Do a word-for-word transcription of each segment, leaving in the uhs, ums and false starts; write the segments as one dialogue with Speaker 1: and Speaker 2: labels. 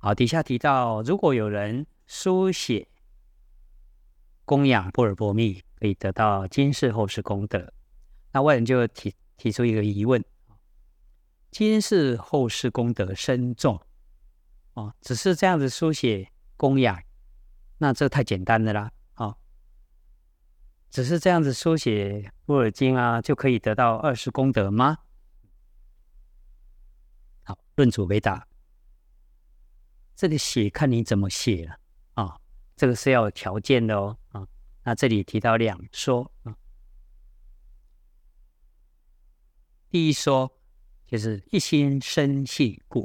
Speaker 1: 好，底下提到，如果有人书写供养般若波密，可以得到今世后世功德。那外人就 提, 提出一个疑问：今世后世功德深重、哦、只是这样子书写供养，那这太简单的啦、哦、只是这样子书写般若经啊，就可以得到二世功德吗？好，论主回答，这个写看你怎么写了啊、哦，这个是要有条件的哦啊、哦。那这里提到两说啊、哦，第一说就是一心生信故。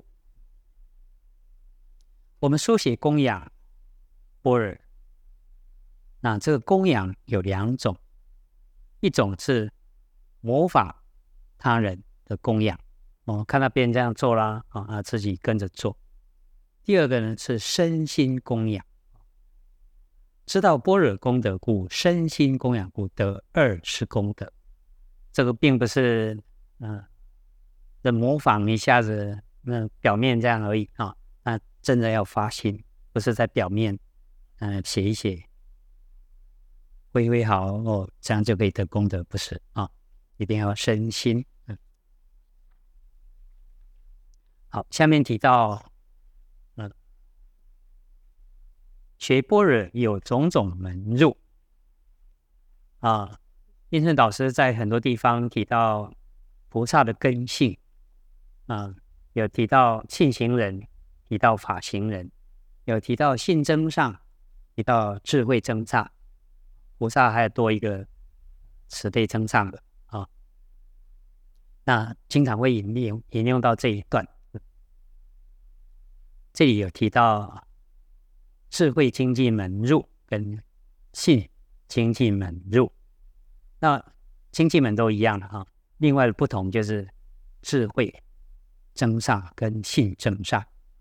Speaker 1: 我们书写供养般若，那这个供养有两种，一种是模仿他人的供养，哦，看到别人这样做啦，啊、哦，自己跟着做。第二个呢是身心供养，知道般若功德故，身心供养故，得二世功德。这个并不是嗯、呃，模仿一下子，那、呃、表面这样而已啊。那真的要发心，不是在表面，嗯、呃，写一写，挥挥好哦，这样就可以得功德，不是啊，一定要身心。嗯，好，下面提到，嗯、呃，学般若有种种门入啊。印顺导师在很多地方提到菩萨的根性啊，有提到信行人，提到法行人，有提到信增上，提到智慧增上。菩萨还有多一个慈悲增上的啊，那经常会引用引用到这一段。这里有提到智慧经济门入跟信经济门入，那经济门都一样的哈，另外的不同就是智慧增上跟信增上。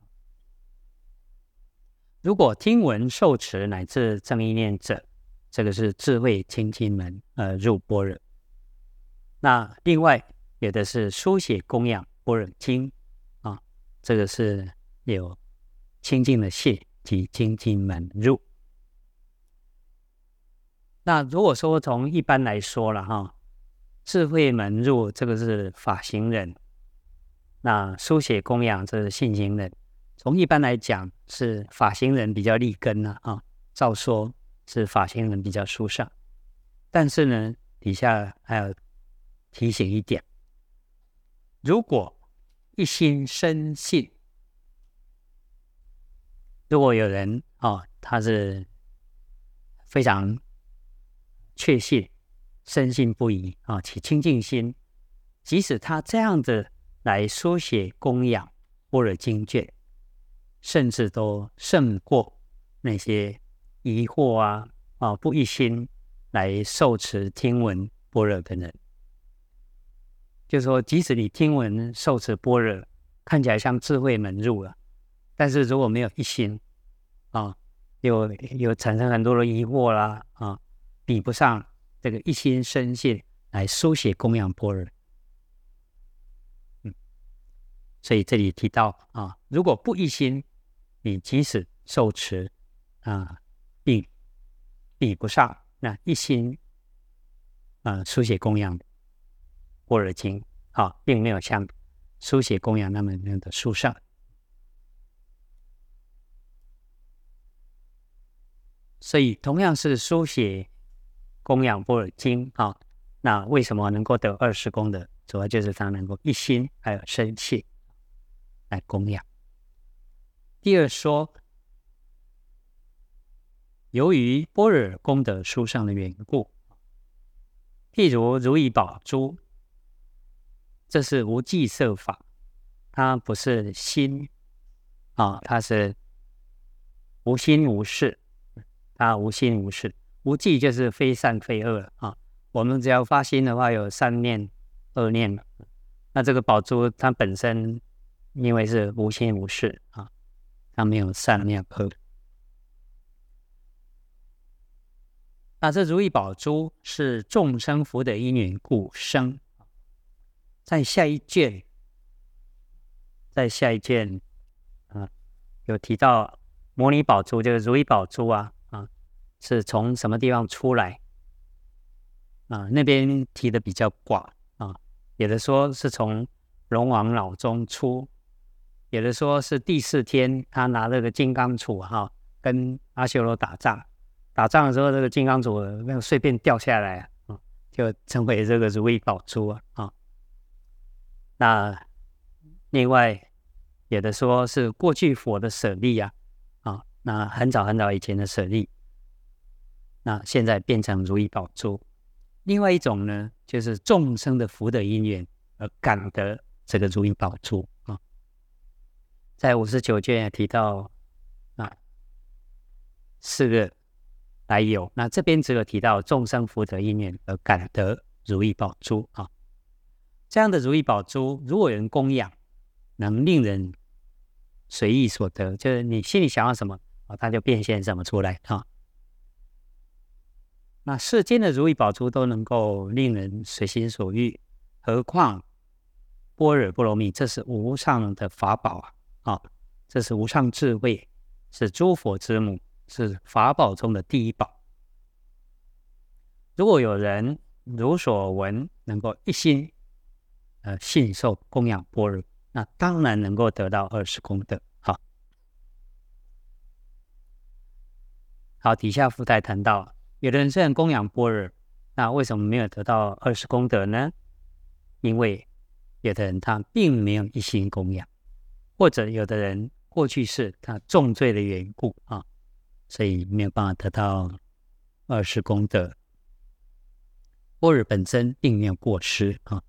Speaker 1: 如果听闻受持乃至正意念者，这个是智慧清净门呃入般若。那另外有的是书写供养般若经啊，这个是有清净的信及清净门入。那如果说从一般来说了哈，智慧门入这个是法行人，那书写供养这是信行人。从一般来讲是法行人比较立根啊，啊，照说是法行人比较殊胜。但是呢，底下还要提醒一点，如果一心深信，如果有人啊，他是非常确信、深信不疑啊，起清净心，即使他这样子来书写供养般若经卷，甚至都胜过那些疑惑啊啊不一心来受持听闻般若的人。就是说，即使你听闻受持般若，看起来像智慧门入了，但是如果没有一心啊，有有产生很多的疑惑啦啊，比不上这个一心深信来书写供养般若。嗯，所以这里提到啊，如果不一心，你即使受持啊，并比不上那一心啊书写供养般若经啊，并没有像书写供养那么样的殊胜。所以同样是书写供养般若经啊，那为什么能够得二世功德？主要就是他能够一心还有深信来供养。第二说，由于般若功德殊胜的缘故，譬如如意宝珠，这是无记色法，它不是心啊，它是无心无事，它无心无事。无记就是非善非恶啊，我们只要发心的话，有善念、恶念，那这个宝珠它本身因为是无心无事啊，它没有善没有恶。那这如意宝珠是众生福德因缘故生。在下一卷，在下一卷，呃， 有提到摩尼宝珠，这个如意宝珠啊啊，是从什么地方出来啊？那边提的比较广啊，有的说是从龙王脑中出，有的说是第四天他拿这个金刚杵哈、啊，跟阿修罗打仗，打仗的时候这个金刚杵那个碎片掉下来啊，就成为这个如意宝珠啊啊。那另外有的说是过去佛的舍利啊啊，那很早很早以前的舍利，那现在变成如意宝珠。另外一种呢，就是众生的福德因缘而感得这个如意宝珠啊。在五十九卷也提到啊四个来由，那这边只有提到众生福德因缘而感得如意宝珠啊。这样的如意宝珠，如果有人供养，能令人随意所得，就是你心里想要什么啊，它就变现什么出来啊。那世间的如意宝珠都能够令人随心所欲，何况般若波罗蜜，这是无上的法宝啊！啊，这是无上智慧，是诸佛之母，是法宝中的第一宝。如果有人如所闻，能够一心呃信受供养般若，那当然能够得到二十功德。好，好，底下附带谈到，有的人虽然供养般若，那为什么没有得到二十功德呢？因为有的人他并没有一心供养，或者有的人过去是他重罪的缘故啊，所以没有办法得到二十功德。般若本身并没有过失啊。